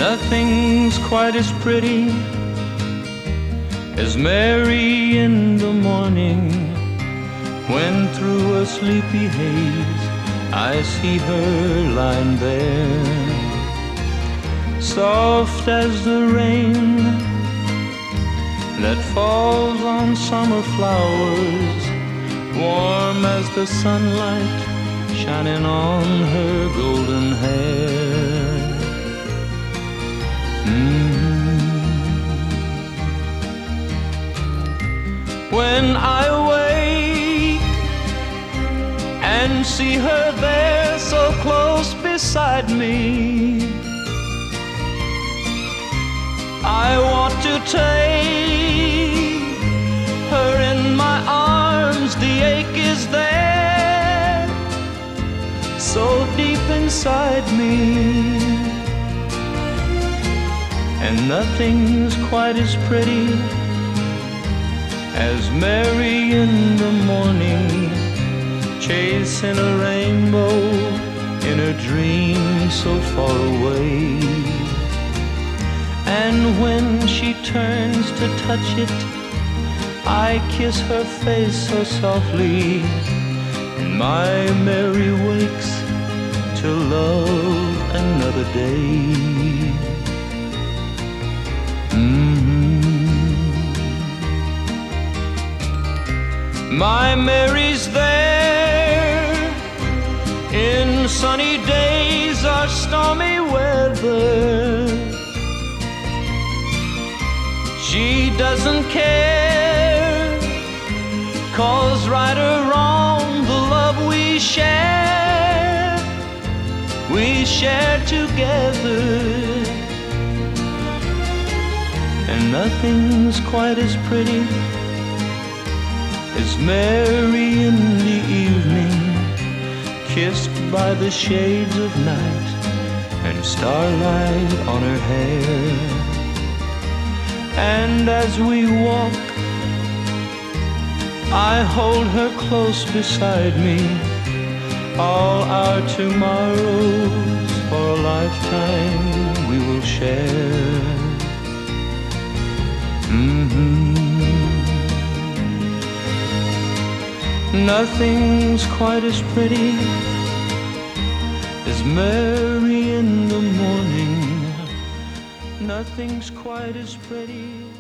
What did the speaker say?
Nothing's quite as pretty as Mary in the morning, when through a sleepy haze I see her lying there, soft as the rain that falls on summer flowers, warm as the sunlight shining on her golden hair. When I wake and see her there so close beside me, I want to take her in my arms. The ache is there, so deep inside me, and nothing's quite as pretty as Mary in the morning, chasing a rainbow in a dream so far away. And when she turns to touch it, I kiss her face so softly, and my Mary wakes to love another day. My Mary's there in sunny days or stormy weather. She doesn't care, 'cause right or wrong, the love we share together. And nothing's quite as pretty as Mary in the evening, kissed by the shades of night and starlight on her hair. And as we walk, I hold her close beside me, all our tomorrows for a lifetime we will share. Nothing's quite as pretty as Mary in the morning. Nothing's quite as pretty